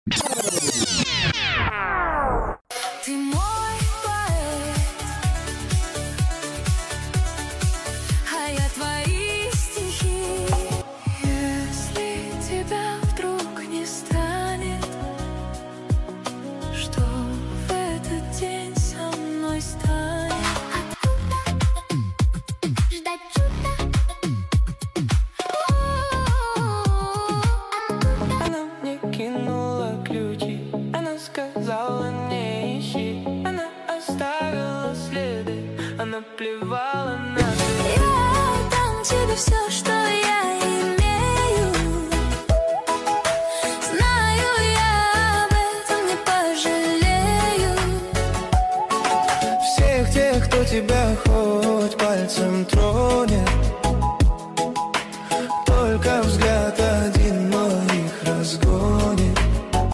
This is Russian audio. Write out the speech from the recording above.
Ты мой поэт, а я твои стихи. Если тебя вдруг не станет, что в этот день со мной станет? Ждать чуда. Она мне кинула ключи, она сказала не ищи, она оставила следы, она плевала на следы. Я дам тебе все, что я имею. Знаю, я об этом не пожалею. Всех тех, кто тебя